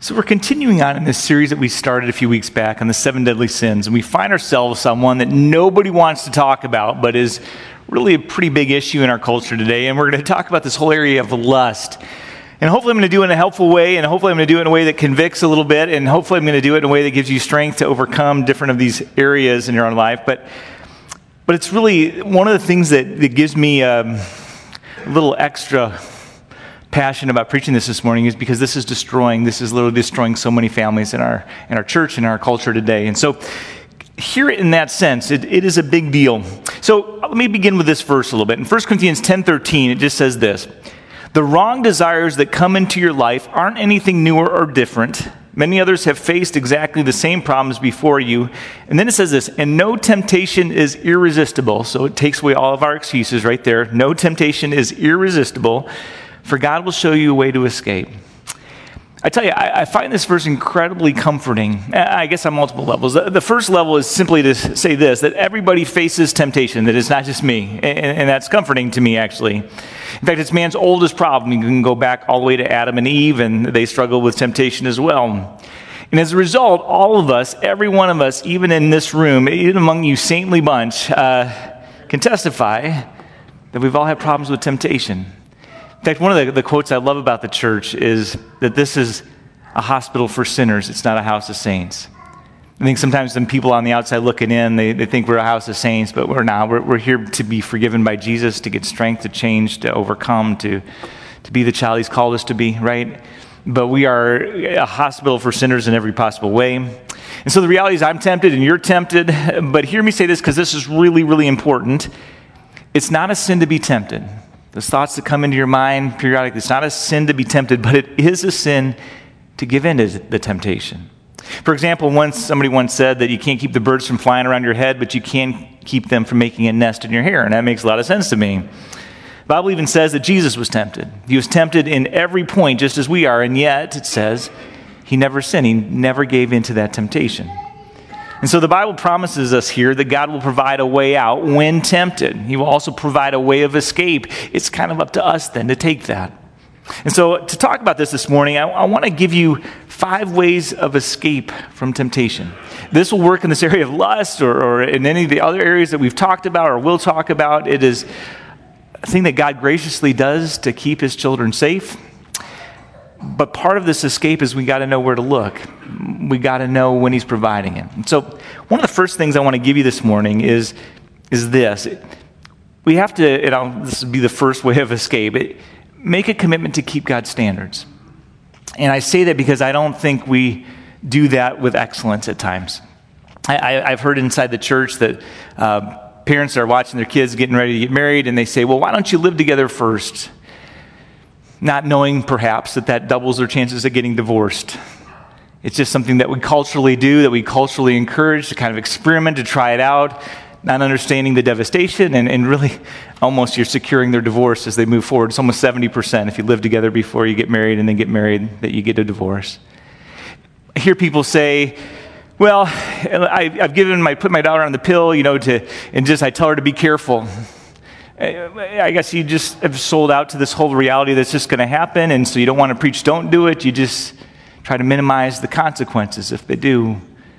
So we're continuing on in this series that we started a few weeks back on the 7 deadly sins, and we find ourselves on one that nobody wants to talk about, but is really a pretty big issue in our culture today, and we're going to talk about this whole area of lust. And hopefully I'm going to do it in a helpful way, and hopefully I'm going to do it in a way that convicts a little bit, and hopefully I'm going to do it in a way that gives you strength to overcome different of these areas in your own life. But it's really one of the things that gives me a little extra passion about preaching this morning is because this is literally destroying so many families in our church and our culture today. And so hear it in that sense. It is a big deal. So let me begin with this verse a little bit. In 1 Corinthians 10:13, it just says this: "The wrong desires that come into your life aren't anything newer or different. Many others have faced exactly the same problems before you." And then it says this: "And no temptation is irresistible." So it takes away all of our excuses right there. No temptation is irresistible, for God will show you a way to escape. I tell you, I find this verse incredibly comforting, I guess on multiple levels. The first level is simply to say this, that everybody faces temptation, that it's not just me, and that's comforting to me, actually. In fact, it's man's oldest problem. You can go back all the way to Adam and Eve, and they struggled with temptation as well. And as a result, all of us, every one of us, even in this room, even among you saintly bunch, can testify that we've all had problems with temptation. In fact, one of the quotes I love about the church is that this is a hospital for sinners. It's not a house of saints. I think sometimes when people on the outside looking in, they think we're a house of saints, but we're not. We're here to be forgiven by Jesus, to get strength, to change, to overcome, to be the child He's called us to be, right? But we are a hospital for sinners in every possible way. And so the reality is I'm tempted and you're tempted, but hear me say this because this is really, really important. It's not a sin to be tempted. Those thoughts that come into your mind periodically, it's not a sin to be tempted, but it is a sin to give in to the temptation. For example, somebody once said that you can't keep the birds from flying around your head, but you can keep them from making a nest in your hair, and that makes a lot of sense to me. The Bible even says that Jesus was tempted. He was tempted in every point, just as we are, and yet it says He never sinned. He never gave in to that temptation. And so the Bible promises us here that God will provide a way out when tempted. He will also provide a way of escape. It's kind of up to us then to take that. And so to talk about this morning, I want to give you 5 ways of escape from temptation. This will work in this area of lust or in any of the other areas that we've talked about or will talk about. It is a thing that God graciously does to keep His children safe. But part of this escape is we got to know where to look. We got to know when He's providing it. And so one of the first things I want to give you this morning is this. We have to, this would be the first way of escape, make a commitment to keep God's standards. And I say that because I don't think we do that with excellence at times. I've heard inside the church that parents are watching their kids getting ready to get married, and they say, well, why don't you live together first? Not knowing, perhaps, that doubles their chances of getting divorced. It's just something that we culturally do, that we culturally encourage to kind of experiment, to try it out, not understanding the devastation, and really almost you're securing their divorce as they move forward. It's almost 70% if you live together before you get married and then get married that you get a divorce. I hear people say, well, I've put my daughter on the pill, I tell her to be careful. I guess you just have sold out to this whole reality that's just going to happen, and so you don't want to preach don't do it. You just try to minimize the consequences if they do.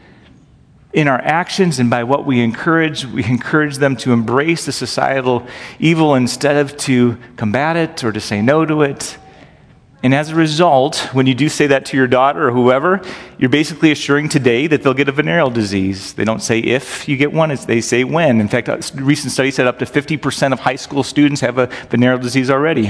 In our actions and by what we encourage them to embrace the societal evil instead of to combat it or to say no to it. And as a result, when you do say that to your daughter or whoever, you're basically assuring today that they'll get a venereal disease. They don't say if you get one, they say when. In fact, a recent study said up to 50% of high school students have a venereal disease already,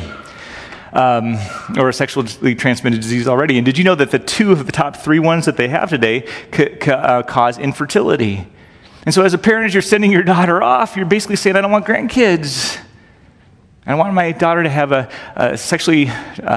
or a sexually transmitted disease already. And did you know that 2 of the top 3 ones that they have today cause infertility? And so as a parent, as you're sending your daughter off, you're basically saying, I don't want grandkids. I want my daughter to have a sexually,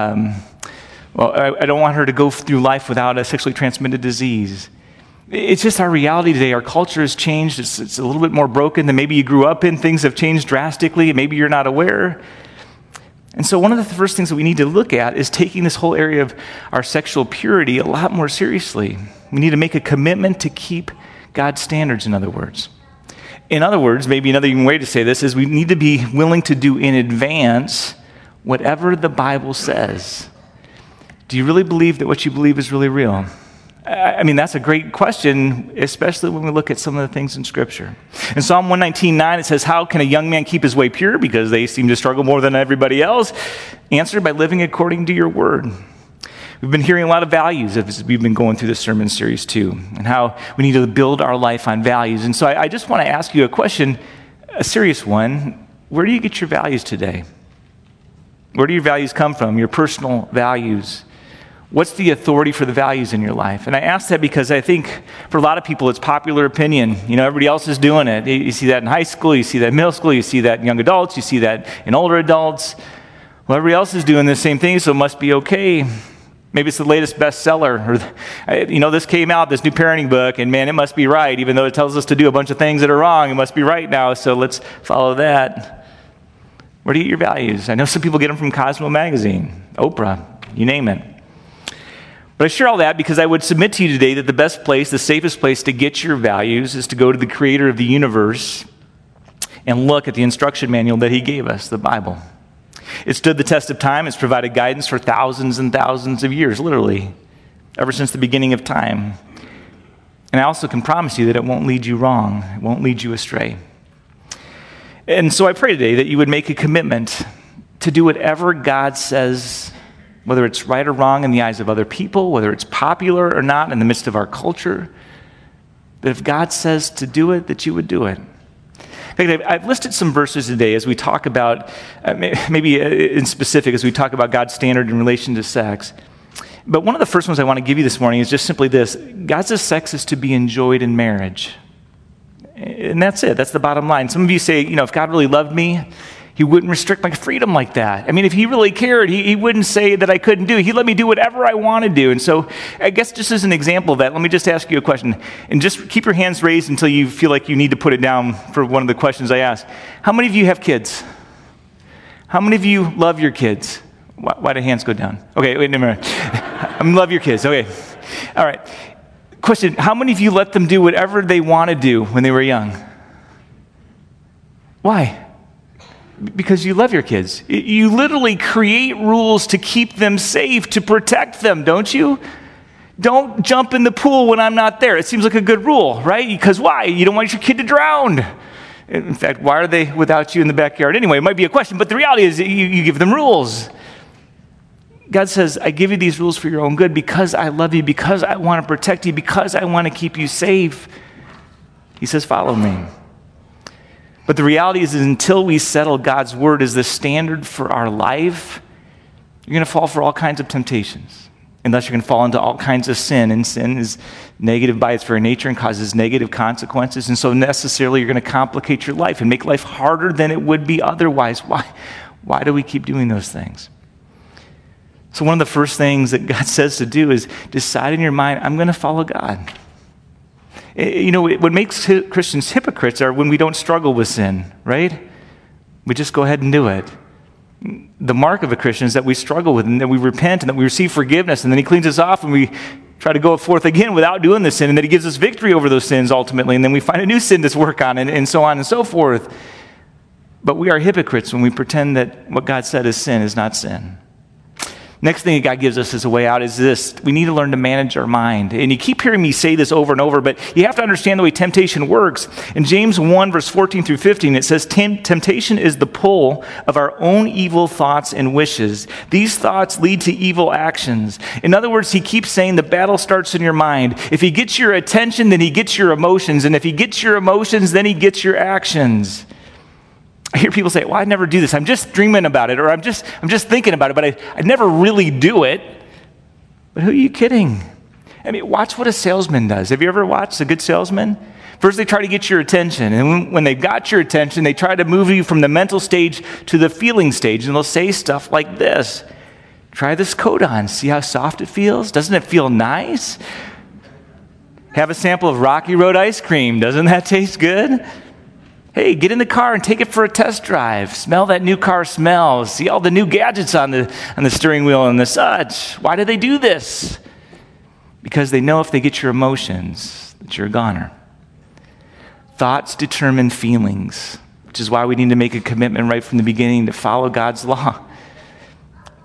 I don't want her to go through life without a sexually transmitted disease. It's just our reality today. Our culture has changed. It's a little bit more broken than maybe you grew up in. Things have changed drastically. Maybe you're not aware. And so one of the first things that we need to look at is taking this whole area of our sexual purity a lot more seriously. We need to make a commitment to keep God's standards, in other words. In other words, maybe another way to say this is we need to be willing to do in advance whatever the Bible says. Do you really believe that what you believe is really real? I mean, that's a great question, especially when we look at some of the things in Scripture. In Psalm 119:9, it says, how can a young man keep his way pure? Because they seem to struggle more than everybody else. Answered by living according to your word. We've been hearing a lot of values as we've been going through this sermon series too, and how we need to build our life on values. And so I just want to ask you a question, a serious one. Where do you get your values today? Where do your values come from, your personal values? What's the authority for the values in your life? And I ask that because I think for a lot of people it's popular opinion. Everybody else is doing it. You see that in high school, you see that in middle school, you see that in young adults, you see that in older adults. Well, everybody else is doing the same thing, so it must be okay. Maybe it's the latest bestseller, or this came out, this new parenting book, and man, it must be right. Even though it tells us to do a bunch of things that are wrong, it must be right now, so let's follow that. Where do you get your values? I know some people get them from Cosmo Magazine, Oprah, you name it. But I share all that because I would submit to you today that the best place, the safest place to get your values is to go to the creator of the universe and look at the instruction manual that he gave us, the Bible. It stood the test of time. It's provided guidance for thousands and thousands of years, literally, ever since the beginning of time. And I also can promise you that it won't lead you wrong. It won't lead you astray. And so I pray today that you would make a commitment to do whatever God says, whether it's right or wrong in the eyes of other people, whether it's popular or not in the midst of our culture, that if God says to do it, that you would do it. In fact, I've listed some verses today as we talk about, maybe in specific, as we talk about God's standard in relation to sex. But one of the first ones I want to give you this morning is just simply this. God says sex is to be enjoyed in marriage. And that's it. That's the bottom line. Some of you say, if God really loved me, he wouldn't restrict my freedom like that. I mean, if he really cared, he wouldn't say that I couldn't do. He'd let me do whatever I want to do. And so I guess just as an example of that, let me just ask you a question. And just keep your hands raised until you feel like you need to put it down for one of the questions I asked. How many of you have kids? How many of you love your kids? Why do hands go down? Okay, wait a minute. Love your kids. Okay. All right. Question, how many of you let them do whatever they want to do when they were young? Why? Because you love your kids. You literally create rules to keep them safe, to protect them, don't you? Don't jump in the pool when I'm not there. It seems like a good rule, right? Because why? You don't want your kid to drown. In fact, why are they without you in the backyard? Anyway, it might be a question, but the reality is that you give them rules. God says, I give you these rules for your own good because I love you, because I want to protect you, because I want to keep you safe. He says, follow me. But the reality is until we settle God's word as the standard for our life, you're going to fall for all kinds of temptations, unless you're going to fall into all kinds of sin. And sin is negative by its very nature and causes negative consequences. And so necessarily you're going to complicate your life and make life harder than it would be otherwise. Why do we keep doing those things? So one of the first things that God says to do is decide in your mind, I'm going to follow God. What makes Christians hypocrites are when we don't struggle with sin, right? We just go ahead and do it. The mark of a Christian is that we struggle with it, and that we repent, and that we receive forgiveness, and then he cleans us off, and we try to go forth again without doing the sin, and then he gives us victory over those sins ultimately, and then we find a new sin to work on, and so on and so forth. But we are hypocrites when we pretend that what God said is sin is not sin. Next thing that God gives us as a way out is this. We need to learn to manage our mind. And you keep hearing me say this over and over, but you have to understand the way temptation works. In James 1, verse 14 through 15, it says, temptation is the pull of our own evil thoughts and wishes. These thoughts lead to evil actions. In other words, he keeps saying the battle starts in your mind. If he gets your attention, then he gets your emotions. And if he gets your emotions, then he gets your actions. I hear people say, well, I never do this. I'm just dreaming about it, or I'm just thinking about it, but I never really do it. But who are you kidding? I mean, watch what a salesman does. Have you ever watched a good salesman? First, they try to get your attention. And when they've got your attention, they try to move you from the mental stage to the feeling stage. And they'll say stuff like this. Try this coat on. See how soft it feels? Doesn't it feel nice? Have a sample of Rocky Road ice cream. Doesn't that taste good? Hey, get in the car and take it for a test drive. Smell that new car smell. See all the new gadgets on the steering wheel and the such. Why do they do this? Because they know if they get your emotions, that you're a goner. Thoughts determine feelings, which is why we need to make a commitment right from the beginning to follow God's law.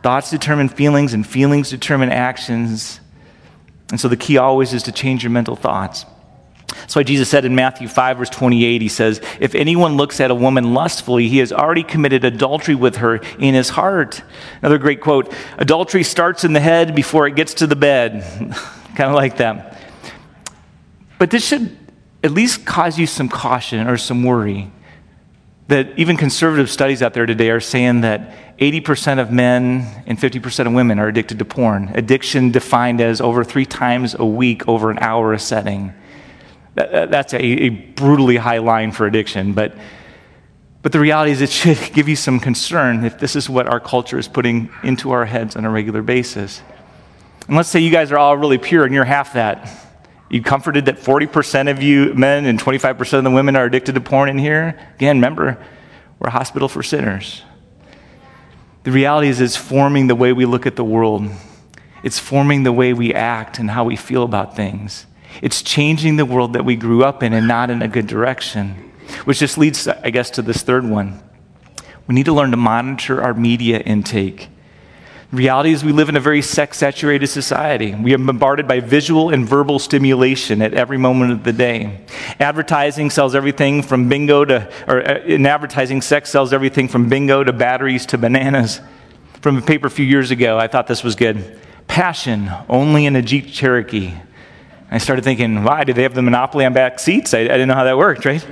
Thoughts determine feelings, and feelings determine actions. And so the key always is to change your mental thoughts. That's why Jesus said in Matthew 5, verse 28, he says, if anyone looks at a woman lustfully, he has already committed adultery with her in his heart. Another great quote, adultery starts in the head before it gets to the bed. Kind of like that. But this should at least cause you some caution or some worry that even conservative studies out there today are saying that 80% of men and 50% of women are addicted to porn. Addiction defined as over 3 times a week over an hour a setting. That's a brutally high line for addiction, but the reality is it should give you some concern if this is what our culture is putting into our heads on a regular basis. And let's say you guys are all really pure and you're half that. You comforted that 40% of you men and 25% of the women are addicted to porn in here? Again, remember, we're a hospital for sinners. The reality is it's forming the way we look at the world. It's forming the way we act and how we feel about things. It's changing the world that we grew up in and not in a good direction. Which just leads, I guess, to this third one. We need to learn to monitor our media intake. The reality is we live in a very sex-saturated society. We are bombarded by visual and verbal stimulation at every moment of the day. Advertising sells everything from in advertising, sex sells everything from bingo to batteries to bananas. From a paper a few years ago, I thought this was good. Passion, only in a Jeep Cherokee. I started thinking, why? Do they have the monopoly on back seats? I didn't know how that worked, right?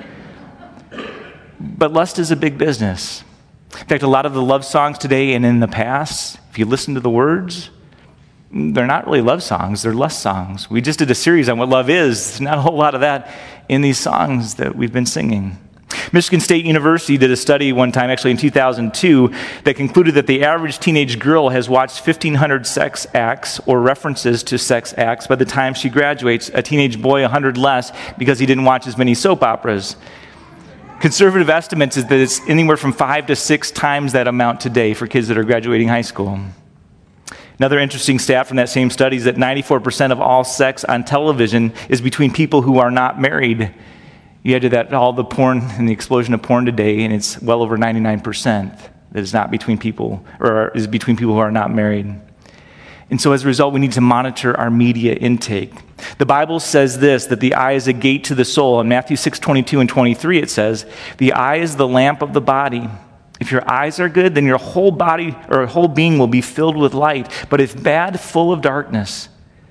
But lust is a big business. In fact, a lot of the love songs today and in the past, if you listen to the words, they're not really love songs, they're lust songs. We just did a series on what love is. There's not a whole lot of that in these songs that we've been singing. Michigan State University did a study one time, actually in 2002, that concluded that the average teenage girl has watched 1,500 sex acts or references to sex acts by the time she graduates. A teenage boy, 100 less, because he didn't watch as many soap operas. Conservative estimates is that it's anywhere from 5 to 6 times that amount today for kids that are graduating high school. Another interesting stat from that same study is that 94% of all sex on television is between people who are not married. You add to that all the porn and the explosion of porn today, and it's well over 99% that is not between people, or is between people who are not married. And so as a result, we need to monitor our media intake. The Bible says this, that the eye is a gate to the soul. In Matthew 6:22 and 23, it says, the eye is the lamp of the body. If your eyes are good, then your whole body or whole being will be filled with light. But if bad, full of darkness.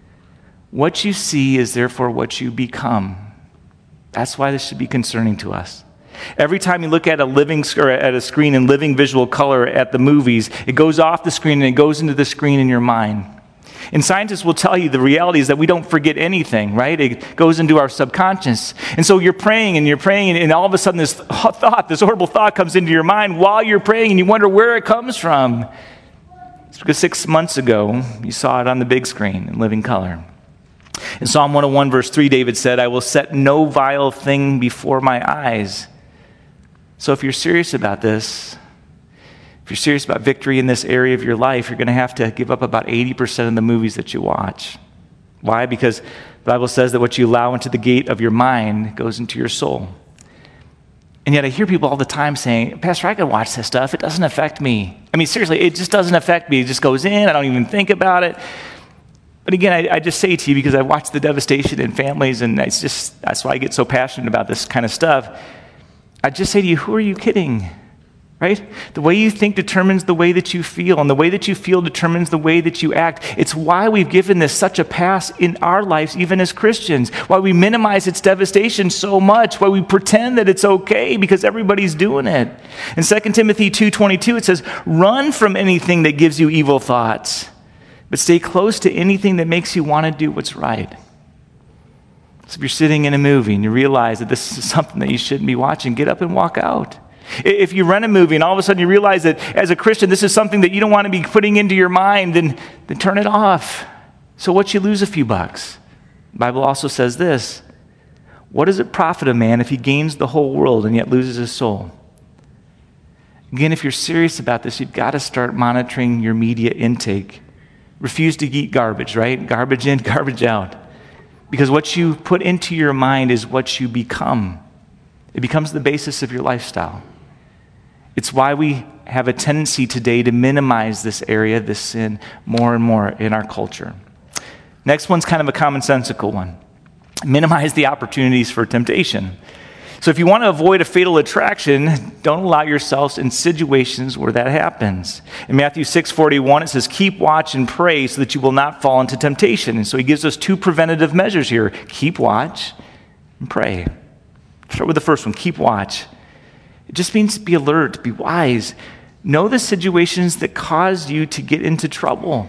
What you see is therefore what you become. That's why this should be concerning to us. Every time you look at a screen in living visual color at the movies, it goes off the screen and it goes into the screen in your mind. And scientists will tell you the reality is that we don't forget anything, right? It goes into our subconscious. And so you're praying, and all of a sudden this horrible thought comes into your mind while you're praying, and you wonder where it comes from. It's because 6 months ago, you saw it on the big screen in living color. In Psalm 101, verse 3, David said, I will set no vile thing before my eyes. So if you're serious about this, if you're serious about victory in this area of your life, you're going to have to give up about 80% of the movies that you watch. Why? Because the Bible says that what you allow into the gate of your mind goes into your soul. And yet I hear people all the time saying, Pastor, I can watch this stuff. It doesn't affect me. I mean, seriously, it just doesn't affect me. It just goes in. I don't even think about it. But again, I just say to you, because I watch the devastation in families, and that's why I get so passionate about this kind of stuff. I just say to you, who are you kidding? Right? The way you think determines the way that you feel, and the way that you feel determines the way that you act. It's why we've given this such a pass in our lives, even as Christians. Why we minimize its devastation so much. Why we pretend that it's okay because everybody's doing it. In 2 Timothy 2:22, it says, run from anything that gives you evil thoughts, but stay close to anything that makes you want to do what's right. So if you're sitting in a movie and you realize that this is something that you shouldn't be watching, get up and walk out. If you rent a movie and all of a sudden you realize that as a Christian this is something that you don't want to be putting into your mind, then turn it off. So what, you lose a few bucks? The Bible also says this, what does it profit a man if he gains the whole world and yet loses his soul? Again, if you're serious about this, you've got to start monitoring your media intake. Refuse to eat garbage, right? Garbage in, garbage out. Because what you put into your mind is what you become. It becomes the basis of your lifestyle. It's why we have a tendency today to minimize this area, this sin, more and more in our culture. Next one's kind of a commonsensical one. Minimize the opportunities for temptation. So if you want to avoid a fatal attraction, don't allow yourselves in situations where that happens. In Matthew 6:41, it says, keep watch and pray so that you will not fall into temptation. And so he gives us two preventative measures here. Keep watch and pray. Start with the first one, keep watch. It just means to be alert, be wise. Know the situations that cause you to get into trouble.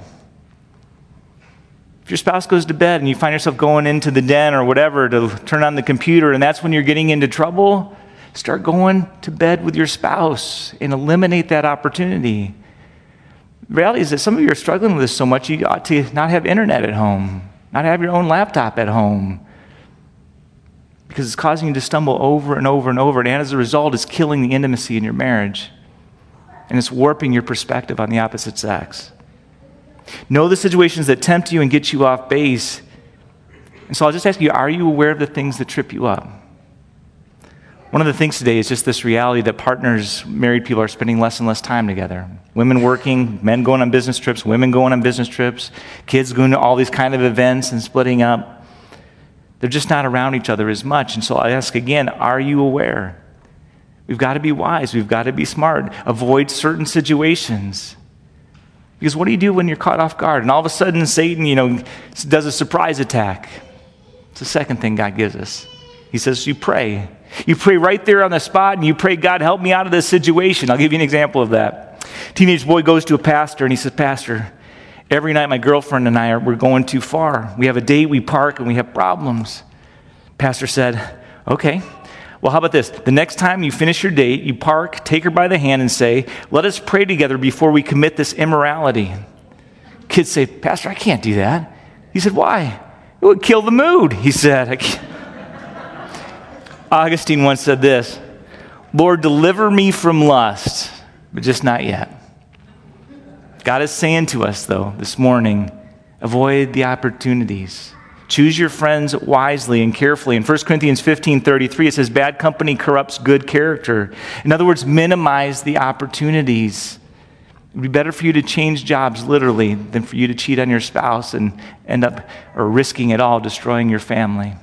If your spouse goes to bed and you find yourself going into the den or whatever to turn on the computer, and that's when you're getting into trouble, start going to bed with your spouse and eliminate that opportunity. The reality is that some of you are struggling with this so much, you ought to not have internet at home, not have your own laptop at home, because it's causing you to stumble over and over and over, and as a result, it's killing the intimacy in your marriage, and it's warping your perspective on the opposite sex. Know the situations that tempt you and get you off base. And so I'll just ask you, are you aware of the things that trip you up? One of the things today is just this reality that partners, married people, are spending less and less time together. Women working, men going on business trips, women going on business trips, kids going to all these kind of events and splitting up. They're just not around each other as much. And so I ask again, are you aware? We've got to be wise. We've got to be smart. Avoid certain situations. Because what do you do when you're caught off guard? And all of a sudden, Satan, does a surprise attack. It's the second thing God gives us. He says, you pray. You pray right there on the spot, and you pray, God, help me out of this situation. I'll give you an example of that. Teenage boy goes to a pastor, and he says, Pastor, every night my girlfriend and we're going too far. We have a date, we park, and we have problems. Pastor said, okay. Well, how about this? The next time you finish your date, you park, take her by the hand, and say, let us pray together before we commit this immorality. Kids say, Pastor, I can't do that. He said, why? It would kill the mood, he said. Augustine once said this, Lord, deliver me from lust, but just not yet. God is saying to us, though, this morning, avoid the opportunities. Choose your friends wisely and carefully. In 1 Corinthians 15:33, it says, bad company corrupts good character. In other words, minimize the opportunities. It would be better for you to change jobs, literally, than for you to cheat on your spouse and end up, or risking it all, destroying your family.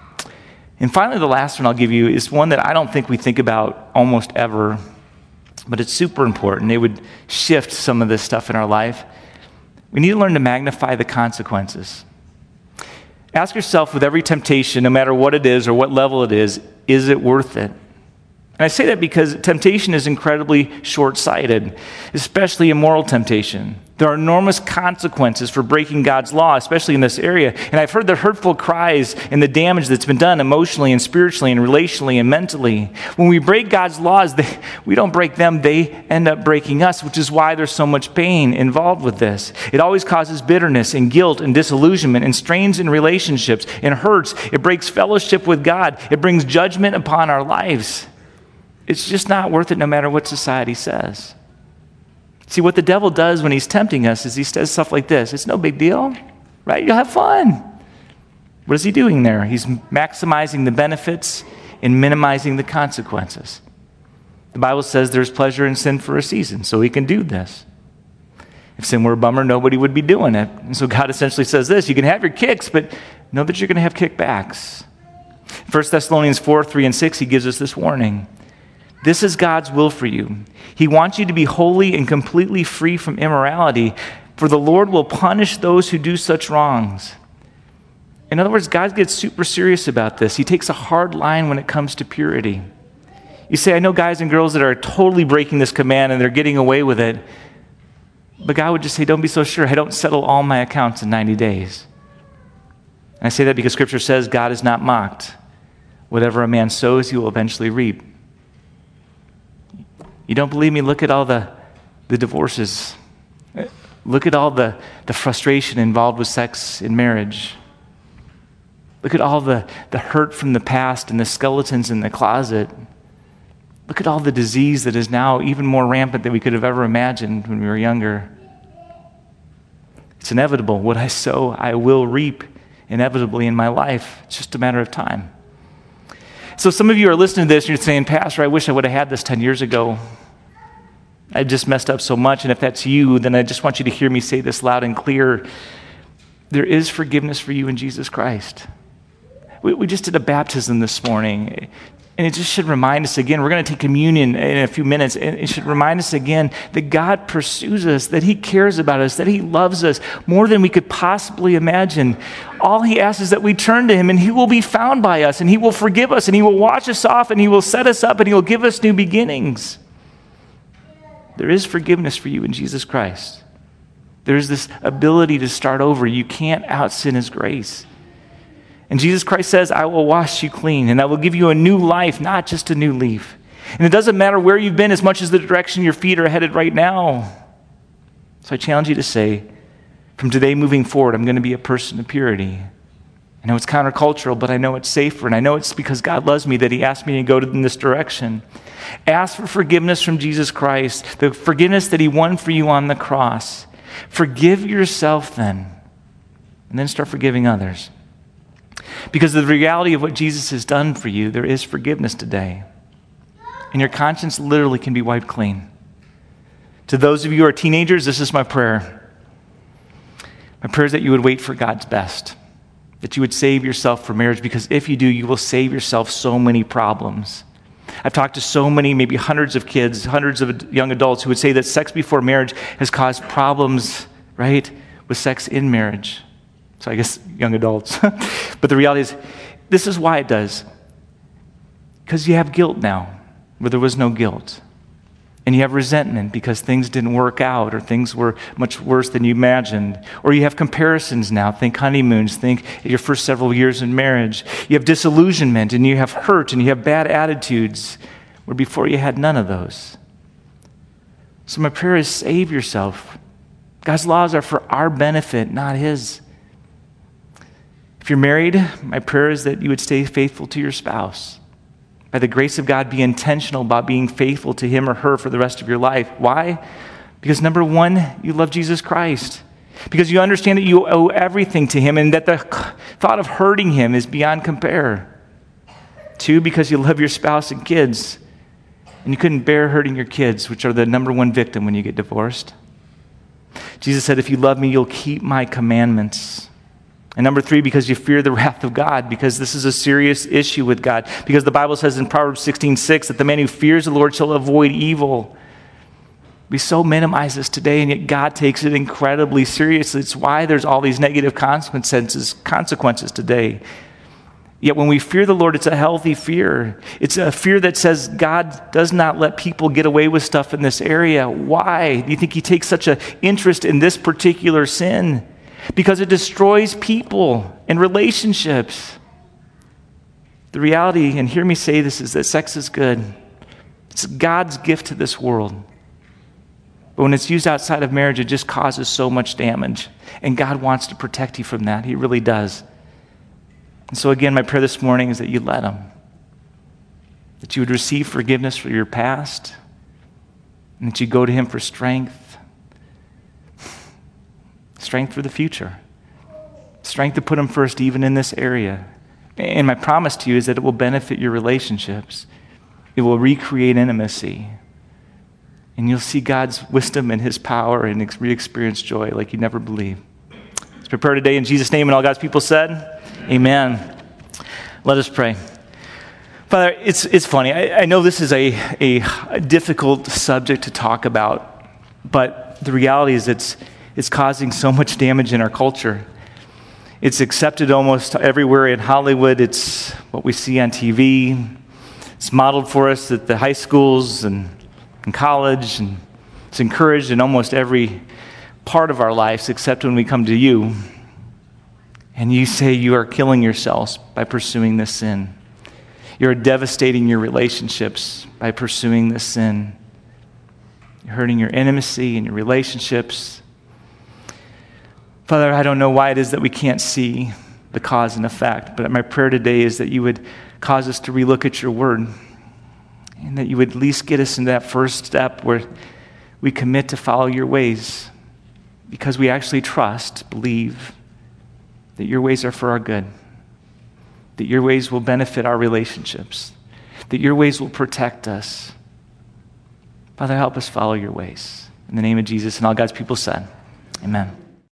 And finally, the last one I'll give you is one that I don't think we think about almost ever, but it's super important. It would shift some of this stuff in our life. We need to learn to magnify the consequences. Ask yourself with every temptation, no matter what it is or what level it is it worth it? And I say that because temptation is incredibly short-sighted, especially immoral temptation. There are enormous consequences for breaking God's law, especially in this area. And I've heard the hurtful cries and the damage that's been done emotionally and spiritually and relationally and mentally. When we break God's laws, we don't break them, they end up breaking us, which is why there's so much pain involved with this. It always causes bitterness and guilt and disillusionment and strains in relationships and hurts. It breaks fellowship with God. It brings judgment upon our lives. It's just not worth it no matter what society says. See, what the devil does when he's tempting us is he says stuff like this. It's no big deal, right? You'll have fun. What is he doing there? He's maximizing the benefits and minimizing the consequences. The Bible says there's pleasure in sin for a season, so he can do this. If sin were a bummer, nobody would be doing it. And so God essentially says this, you can have your kicks, but know that you're going to have kickbacks. 1 Thessalonians 4:3-6, he gives us this warning. This is God's will for you. He wants you to be holy and completely free from immorality, for the Lord will punish those who do such wrongs. In other words, God gets super serious about this. He takes a hard line when it comes to purity. You say, I know guys and girls that are totally breaking this command and they're getting away with it. But God would just say, don't be so sure. I don't settle all my accounts in 90 days. And I say that because Scripture says God is not mocked. Whatever a man sows, he will eventually reap. You don't believe me? Look at all the divorces. Look at all the frustration involved with sex in marriage. Look at all the hurt from the past and the skeletons in the closet. Look at all the disease that is now even more rampant than we could have ever imagined when we were younger. It's inevitable. What I sow, I will reap inevitably in my life. It's just a matter of time. So some of you are listening to this and you're saying, Pastor, I wish I would have had this 10 years ago. I just messed up so much. And if that's you, then I just want you to hear me say this loud and clear. There is forgiveness for you in Jesus Christ. We just did a baptism this morning, and it just should remind us again. We're going to take communion in a few minutes, and it should remind us again that God pursues us, that he cares about us, that he loves us more than we could possibly imagine. All he asks is that we turn to him, and he will be found by us, and he will forgive us, and he will wash us off, and he will set us up, and he will give us new beginnings. There is forgiveness for you in Jesus Christ. There's this ability to start over. You can't out-sin his grace. And Jesus Christ says, I will wash you clean, and I will give you a new life, not just a new leaf. And it doesn't matter where you've been as much as the direction your feet are headed right now. So I challenge you to say, from today moving forward, I'm going to be a person of purity. I know it's countercultural, but I know it's safer, and I know it's because God loves me that he asked me to go in this direction. Ask for forgiveness from Jesus Christ, the forgiveness that he won for you on the cross. Forgive yourself then, and then start forgiving others. Because of the reality of what Jesus has done for you, there is forgiveness today. And your conscience literally can be wiped clean. To those of you who are teenagers, this is my prayer. My prayer is that you would wait for God's best. That you would save yourself for marriage, because if you do, you will save yourself so many problems. I've talked to so many, maybe hundreds of kids, hundreds of young adults who would say that sex before marriage has caused problems, right, with sex in marriage. So I guess young adults. But the reality is, this is why it does. Because you have guilt now, where there was no guilt. And you have resentment because things didn't work out, or things were much worse than you imagined. Or you have comparisons now. Think honeymoons. Think your first several years in marriage. You have disillusionment, and you have hurt, and you have bad attitudes, where before you had none of those. So my prayer is, save yourself. God's laws are for our benefit, not his. If you're married, my prayer is that you would stay faithful to your spouse. By the grace of God, be intentional about being faithful to him or her for the rest of your life. Why? Because number one, you love Jesus Christ. Because you understand that you owe everything to him, and that the thought of hurting him is beyond compare. Two, because you love your spouse and kids, and you couldn't bear hurting your kids, which are the number one victim when you get divorced. Jesus said, if you love me, you'll keep my commandments. And number three, because you fear the wrath of God, because this is a serious issue with God. Because the Bible says in Proverbs 16:6 that the man who fears the Lord shall avoid evil. We so minimize this today, and yet God takes it incredibly seriously. It's why there's all these negative consequences today. Yet when we fear the Lord, it's a healthy fear. It's a fear that says God does not let people get away with stuff in this area. Why do you think he takes such an interest in this particular sin? Because it destroys people and relationships. The reality, and hear me say this, is that sex is good. It's God's gift to this world. But when it's used outside of marriage, it just causes so much damage. And God wants to protect you from that. He really does. And so again, my prayer this morning is that you let him. That you would receive forgiveness for your past. And that you go to him for strength. Strength for the future. Strength to put him first even in this area. And my promise to you is that it will benefit your relationships. It will recreate intimacy. And you'll see God's wisdom and his power and re-experience joy like you never believed. Let's prepare today in Jesus' name, and all God's people said, amen. Let us pray. Father, it's funny. I know this is a difficult subject to talk about, but the reality is it's causing so much damage in our culture. It's accepted almost everywhere in Hollywood. It's what we see on TV. It's modeled for us at the high schools and in college, and it's encouraged in almost every part of our lives except when we come to you. And you say you are killing yourselves by pursuing this sin. You're devastating your relationships by pursuing this sin. You're hurting your intimacy and your relationships. Father, I don't know why it is that we can't see the cause and effect, but my prayer today is that you would cause us to relook at your word, and that you would at least get us into that first step where we commit to follow your ways, because we actually believe that your ways are for our good, that your ways will benefit our relationships, that your ways will protect us. Father, help us follow your ways. In the name of Jesus and all God's people said, amen.